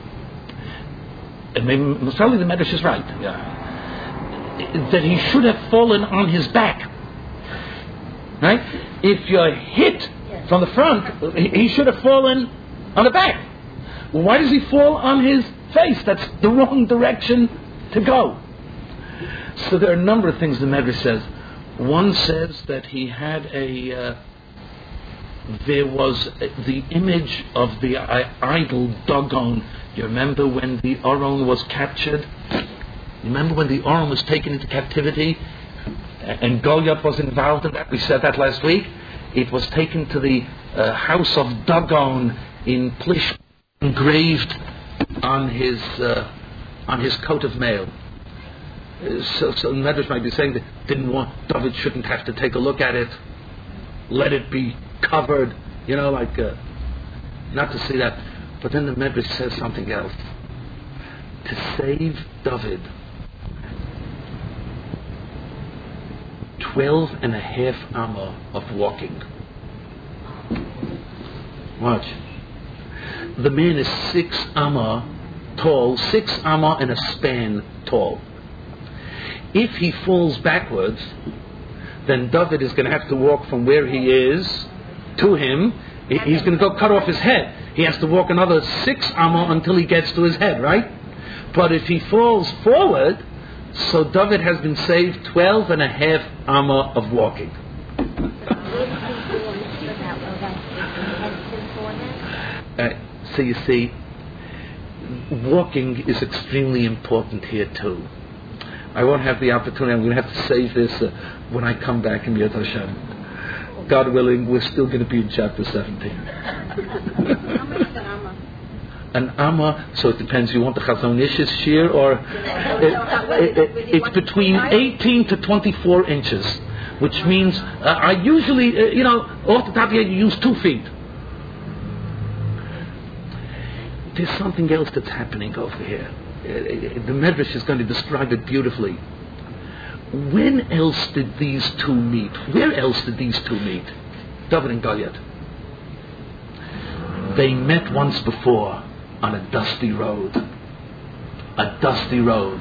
and maybe probably the medrash is right, yeah, that he should have fallen on his back. Right? If you're hit from the front, he should have fallen on the back. Why does he fall on his face? That's the wrong direction to go. So there are a number of things the Medrash says. One says that he had a, uh, there was the image of the idol Dagon. You remember when the Aron was captured? You remember when the Aron was taken into captivity? And Goliath was involved in that? We said that last week. It was taken to the uh, house of Dagon in Plish, engraved on his uh, on his coat of mail. Uh, so, so Medrash might be saying that didn't want David shouldn't have to take a look at it. Let it be covered, you know, like uh, not to see that. But then the Medrash says something else. To save David, twelve and a half amma of walking. Watch. The man is six amma tall, six amma and a span tall. If he falls backwards, then David is going to have to walk from where he is to him. He's going to go cut off his head. He has to walk another six amma until he gets to his head, right? But if he falls forward, so David has been saved twelve and a half amma of walking. Uh, so you see, walking is extremely important here too. I won't have the opportunity. I'm going to have to save this uh, when I come back in Yad Hashem. God willing, we're still going to be in chapter seventeen. How much is an amma? An amma, so it depends. You want the Chazon Ish's shear, or it, it, it, it's between eighteen to twenty-four inches, which means uh, I usually, uh, you know, off the top of your head, you use two feet. There's something else that's happening over here. The Medrash is going to describe it beautifully. When else did these two meet? Where else did these two meet? David and Goliath. They met once before on a dusty road. A dusty road.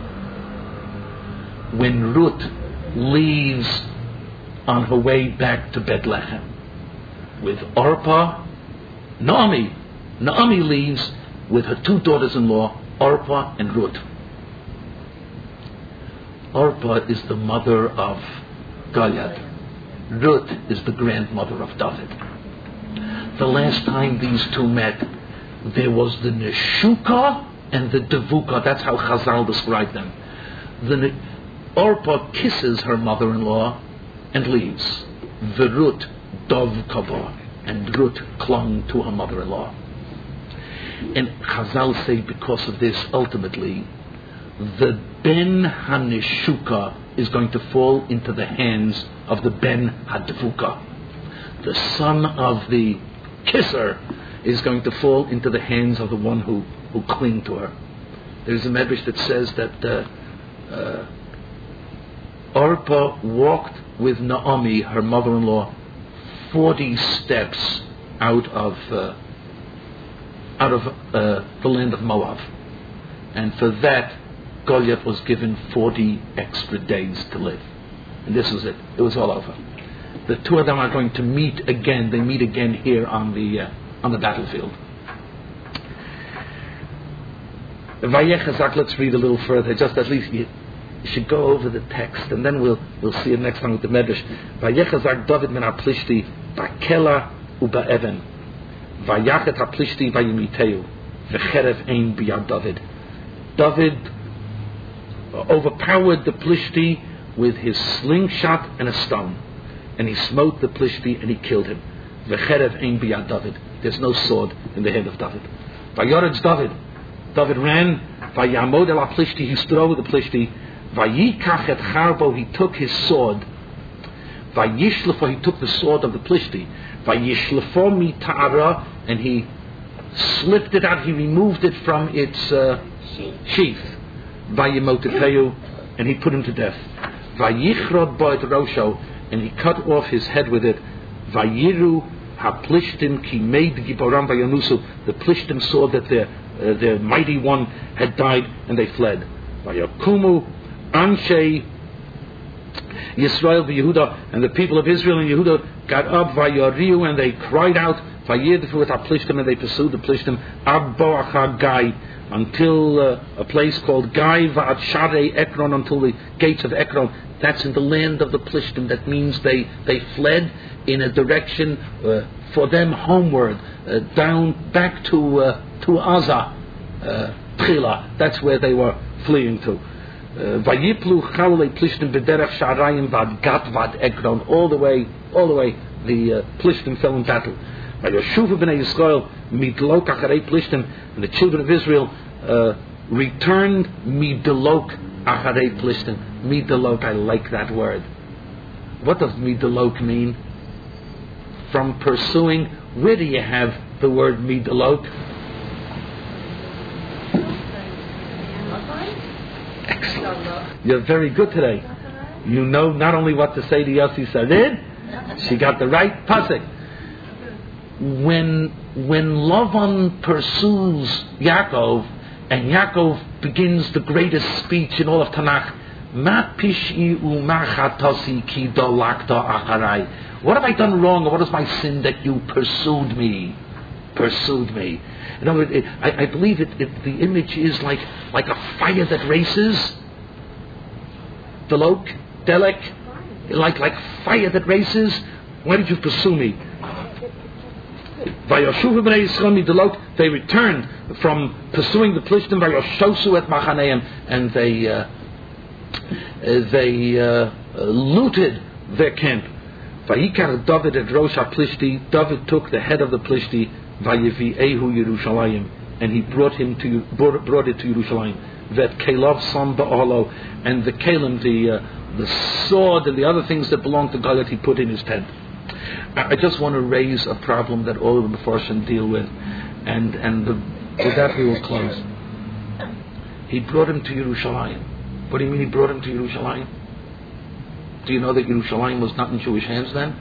When Ruth leaves on her way back to Bethlehem with Orpah, Naomi. Naomi leaves with her two daughters-in-law, Orpah and Ruth. Orpah is the mother of Goliath. Ruth is the grandmother of David. The last time these two met, there was the Neshuka and the Devuka. That's how Chazal described them. The Orpah kisses her mother-in-law and leaves. The Ruth Dovkava, and Ruth clung to her mother-in-law. And Chazal say because of this, ultimately, the Ben HaNeshuka is going to fall into the hands of the Ben HaDevuka. The son of the kisser is going to fall into the hands of the one who, who cling to her. There's a medrash that says that uh, uh, Orpah walked with Naomi, her mother-in-law, forty steps out of uh, out of uh, the land of Moab. And for that, Goliath was given forty extra days to live. And this was it. It was all over. The two of them are going to meet again. They meet again here on the uh, on the battlefield. Vayechazak, let's read a little further. Just at least you, you should go over the text, and then we'll we'll see it next time with the Medrash. Vayechazak David min ha-plishti ba'kela u'ba'even. Vayachet ha-plishti vayimiteu v'cherev ein biyad David. David overpowered the Plishti with his slingshot and a stone, and he smote the Plishti and he killed him. V'cherev ein biyad David. There's no sword in the hand of David. Vayoretz David. David ran. Vayamod el ha-plishti. He stood over the Plishti. Vayikach et charbo. He took his sword. Vayishlefo. He took the sword of the Plishti. Vayishlefo mi ta'ara. And he slipped it out. He removed it from its uh, sheath. Vayimotepeyu. And he put him to death. Vayichrod bo et rosho. And he cut off his head with it. Vayiru ha-plishtim ki made giboram vayanusu. The Plishtim saw that their uh, their mighty one had died, and they fled. Vayakumu anshe Yisrael v'Yehuda, and the people of Israel and Yehuda got up vayariu, and they cried out Vayirdefu et ha-plishtim, and they pursued the plishtim ad Boachar Gai, until uh, a place called Gai va'ad Sharei Ekron, until the gates of Ekron. That's in the land of the plishtim. That means they they fled in a direction uh, for them homeward, uh, down back to uh, to Aza, uh, Tchila. That's where they were fleeing to. Vayiplu chalei plishtim b'derech Sharayim va'ad Gat va'ad Ekron, all the way, all the way. The uh, plishtim fell in battle. Vayoshuvu b'nei Yisrael midlok acharei plishtim, and the children of Israel uh, returned midlok acharei plishtim. Midlok, I like that word. What does midlok mean? From pursuing. Where do you have the word midlok? Excellent. You're very good today. You know not only what to say to Yossi Sarid, she got the right pasuk. When when Lavan pursues Yaakov, and Yaakov begins the greatest speech in all of Tanakh, Ma pishi umachatasi ki dolakta acharai. What have I done wrong, or what is my sin that you pursued me? Pursued me. In other words, it, I, I believe it, it, the image is like like a fire that races. Delok, Delek, like like fire that races. Why did you pursue me? Vayoshuvu b'nei Yisrael midolok. They returned from pursuing the plishtim. Vayoshosu et machaneim, and they uh, they uh, looted their camp. Vayikar David et Rosh HaPlishti. David took the head of the Plishti. Vayevi'ehu Yerushalayim, and he brought him to brought, brought it to Yerushalayim. That Kelav Sam Ba'alo, and the Kalim, the uh, the sword and the other things that belonged to Goliath, he put in his tent. I, I just want to raise a problem that all of the Mefarshim deal with, and and the, with that we will close. He brought him to Yerushalayim. What do you mean he brought him to Yerushalayim? Do you know that Yerushalayim was not in Jewish hands then?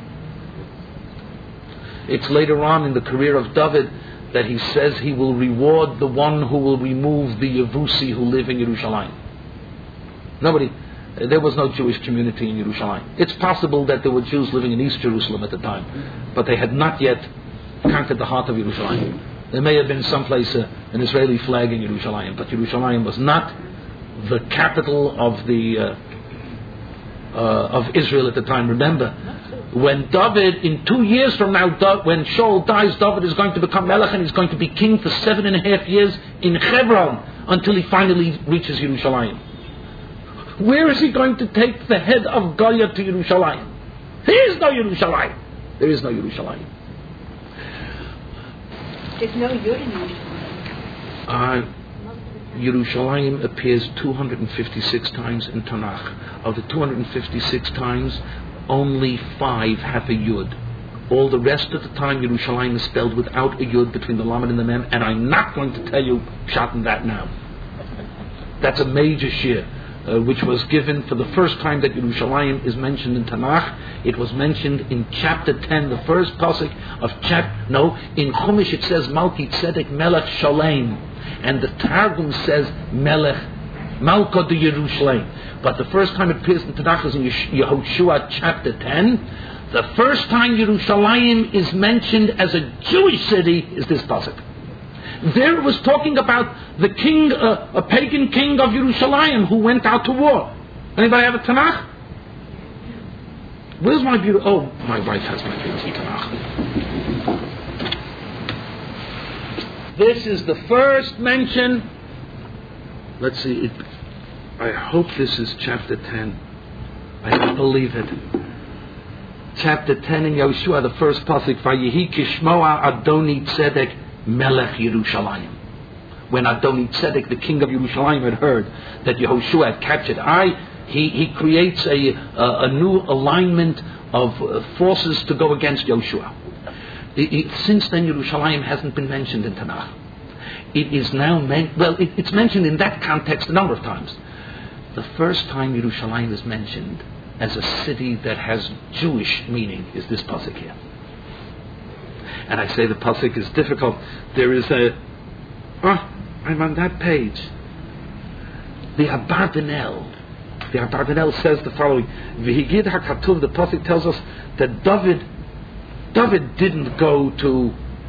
It's later on in the career of David that he says he will reward the one who will remove the Yevusi who live in Yerushalayim. Nobody, there was no Jewish community in Yerushalayim. It's possible that there were Jews living in East Jerusalem at the time, but they had not yet conquered the heart of Yerushalayim. There may have been someplace uh, an Israeli flag in Yerushalayim, but Yerushalayim was not the capital of the uh, uh, of Israel at the time. Remember, when David, in two years from now, when Shaul dies, David is going to become Melech, and he's going to be king for seven and a half years in Hebron until he finally reaches Yerushalayim. Where is he going to take the head of Goliath to Yerushalayim? There is no Yerushalayim. There is no Yerushalayim. There's no Yud in Yerushalayim. Uh, Yerushalayim appears two hundred fifty-six times in Tanakh. Of the two hundred fifty-six times, only five have a Yud. All the rest of the time, Yerushalayim is spelled without a Yud between the Lamed and the Mem, and I'm not going to tell you pshat in that now. That's a major shir, uh, which was given for the first time that Yerushalayim is mentioned in Tanakh. It was mentioned in chapter ten, the first pasuk of chapter. No, in Chumash it says Malki Tzedek Melech Shalem, and the Targum says Melech Malka de Yerushalayim. But the first time it appears in Tanakh is in Yehoshua chapter ten. The first time Yerushalayim is mentioned as a Jewish city is this pasuk. There it was talking about the king, uh, a pagan king of Yerushalayim who went out to war. Anybody have a Tanakh? Where's my beautiful... Oh, my wife has my beautiful Tanakh. This is the first mention. Let's see. It, I hope this is chapter ten. I don't believe it. Chapter ten in Yehoshua, the first pasuk, Vayehi Kishmoa Adoni Tzedek Melech Yerushalayim. When Adoni Tzedek, the king of Yerushalayim, had heard that Yehoshua had captured Ai, he, he creates a, a, a new alignment of uh, forces to go against Yehoshua. It, it, since then, Yerushalayim hasn't been mentioned in Tanakh. It is now, men- well, it, it's mentioned in that context a number of times. The first time Yerushalayim is mentioned as a city that has Jewish meaning is this pasuk here. And I say the pasuk is difficult. There is a... Oh, I'm on that page. The Abarbanel. The Abarbanel says the following. V'higid HaKatuv, the pasuk tells us that David, David didn't go to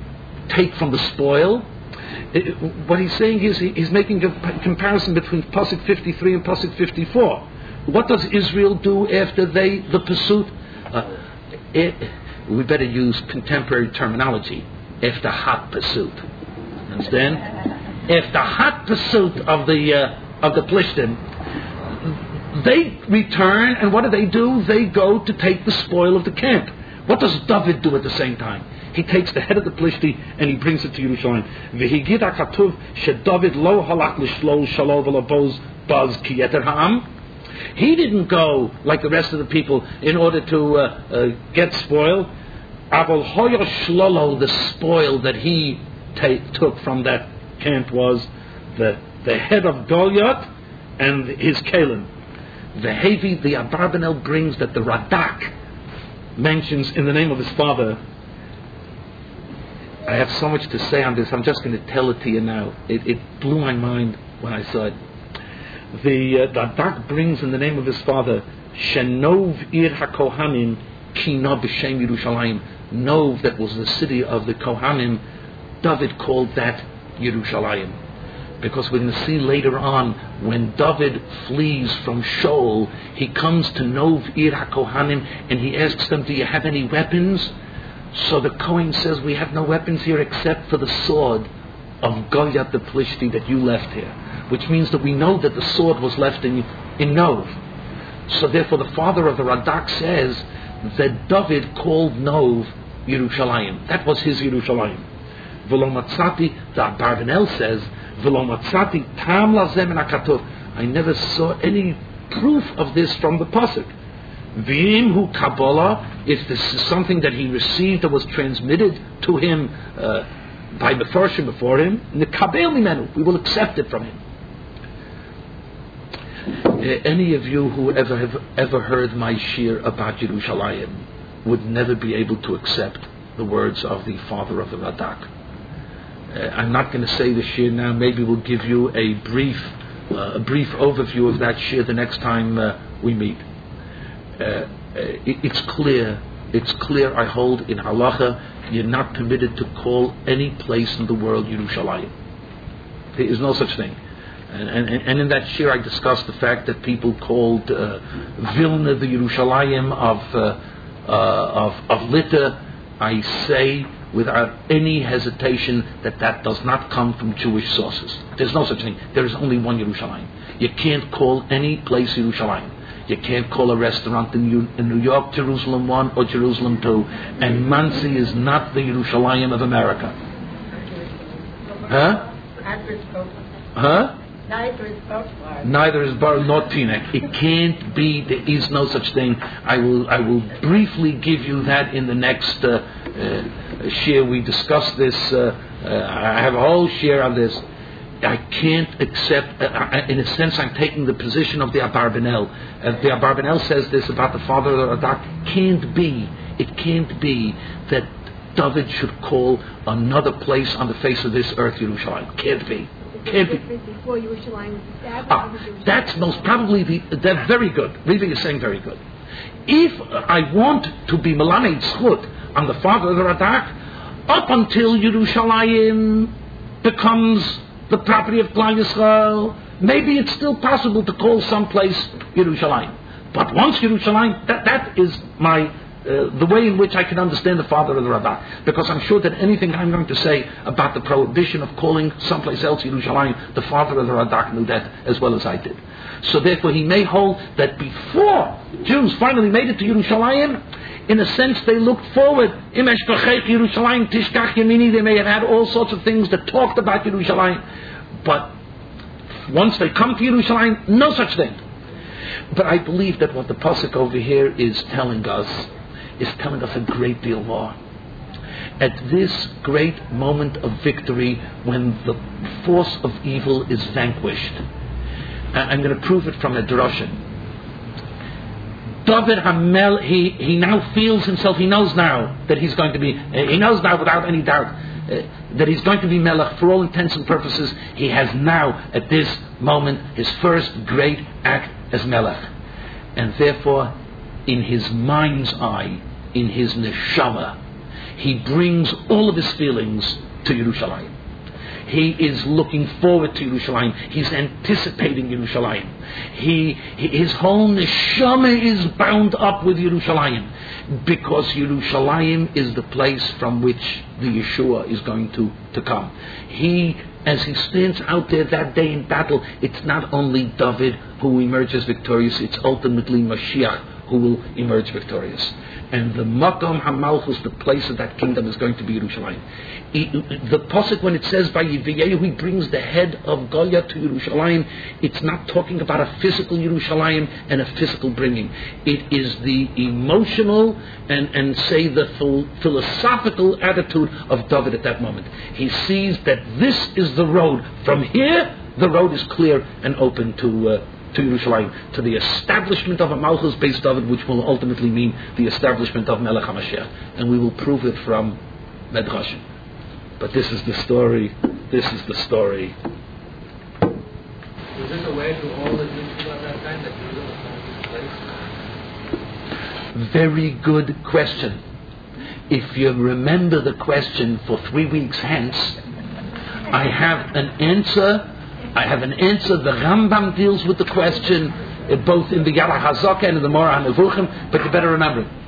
take from the spoil. It, what he's saying is he, he's making a p- comparison between Pasuk fifty-three and Pasuk fifty-four. What does Israel do after they the pursuit? Uh, it, we better use contemporary terminology. After hot pursuit, understand? After hot pursuit of the uh, of the Plishtim, they return, and what do they do? They go to take the spoil of the camp. What does David do at the same time? He takes the head of the Plishti and he brings it to Yerushalayim. V'higid hakatuv sheDavid lo halach l'shlo shalom v'laboz baz ki yeter ha'am. He didn't go like the rest of the people in order to uh, uh, get spoil. Aval hoyo shlolo, the spoil that he ta- took from that camp was the the head of Goliath and his kalim. The Hevi, the Abarbanel brings that the Radak mentions in the name of his father. I have so much to say on this. I'm just going to tell it to you now. It, it blew my mind when I saw it. The uh, Radak brings in the name of his father, Shenov Ir HaKohanim Kina B'Shem Yerushalayim. Nov, that was the city of the Kohanim. David called that Yerushalayim. Because we're going to see later on, when David flees from Shaul, he comes to Nov Ir HaKohanim and he asks them, do you have any weapons? So the Kohen says, we have no weapons here except for the sword of Goliath the Plishti that you left here. Which means that we know that the sword was left in, in Nov. So therefore the father of the Radak says that David called Nov Yerushalayim. That was his Yerushalayim. V'lo matzati, the Abarbanel says, V'lo matzati tam lazem en hakatuv. I never saw any proof of this from the pasuk. V'im hu Kabbalah, if this is something that he received that was transmitted to him uh, by the Mefarshim before him, nekabel mimenu, we will accept it from him. Uh, any of you who ever have ever heard my shir about Yerushalayim would never be able to accept the words of the father of the Radak. Uh, I'm not going to say the shir now. Maybe we'll give you a brief, uh, a brief overview of that shir the next time uh, we meet. Uh, uh, it, it's clear. It's clear. I hold in halacha, you're not permitted to call any place in the world Yerushalayim. There is no such thing. And, and, and in that shir, I discussed the fact that people called uh, Vilna the Yerushalayim of uh, uh, of of Lita. I say without any hesitation that that does not come from Jewish sources. There's no such thing. There is only one Yerushalayim. You can't call any place Yerushalayim. You can't call a restaurant in New, in New York Jerusalem one or Jerusalem two. And Monsey is not the Yerushalayim of America. Huh? Huh? Neither is Bar. Neither is Bar nor Teaneck. It can't be. There is no such thing. I will. I will briefly give you that in the next uh, uh, share. We discussed this. Uh, uh, I have a whole share on this. I can't accept. Uh, I, in a sense, I'm taking the position of the Abarbanel. Uh, the Abarbanel says this about the father of the Radak. Can't be. It can't be that David should call another place on the face of this earth Yerushalayim. Can't be. Can't be. Before Yerushalayim was established. Ah, that's most probably the. That's very good. Reading is saying very good. If I want to be Melamed Zchut on the father of the Radak, up until Yerushalayim becomes the property of Klal Yisrael, maybe it's still possible to call some place Yerushalayim. But once Yerushalayim, that that is my. Uh, the way in which I can understand the father of the Radak, because I'm sure that anything I'm going to say about the prohibition of calling someplace else Yerushalayim, the father of the Radak knew that as well as I did. So therefore he may hold that before Jews finally made it to Yerushalayim, in a sense they looked forward. Imesh B'chech Yerushalayim Tishkach Yemini, they may have had all sorts of things that talked about Yerushalayim, but once they come to Yerushalayim, no such thing. But I believe that what the pasuk over here is telling us is telling us a great deal more. At this great moment of victory, when the force of evil is vanquished, I'm going to prove it from a drasha. David Hamel, he, he now feels himself, he knows now that he's going to be, he knows now without any doubt uh, that he's going to be Melech for all intents and purposes. He has now, at this moment, his first great act as Melech. And therefore, in his mind's eye, in his neshama, he brings all of his feelings to Yerushalayim. He is looking forward to Yerushalayim. He's anticipating Yerushalayim. He, his whole neshama is bound up with Yerushalayim, because Yerushalayim is the place from which the Yeshua is going to, to come. He, as he stands out there that day in battle, it's not only David who emerges victorious, it's ultimately Mashiach who will emerge victorious. And the Makom HaMalchus, the place of that kingdom, is going to be Yerushalayim. The Pasuk, when it says by Yivayehu, he brings the head of Goya to Yerushalayim, it's not talking about a physical Yerushalayim and a physical bringing. It is the emotional and, and say the full philosophical attitude of David at that moment. He sees that this is the road. From here, the road is clear and open to uh, to Yerushalayim, to the establishment of a Malchus based David, which will ultimately mean the establishment of Melech HaMashiach. And we will prove it from Medrashim. But this is the story. This is the story. Was this a way to all the Jews at that time that Jerusalem was this place? Very good question. If you remember the question for three weeks hence, I have an answer. I have an answer. The Rambam deals with the question uh, both in the Yad HaZakah and in the Morah HaNevuchim, but you better remember it.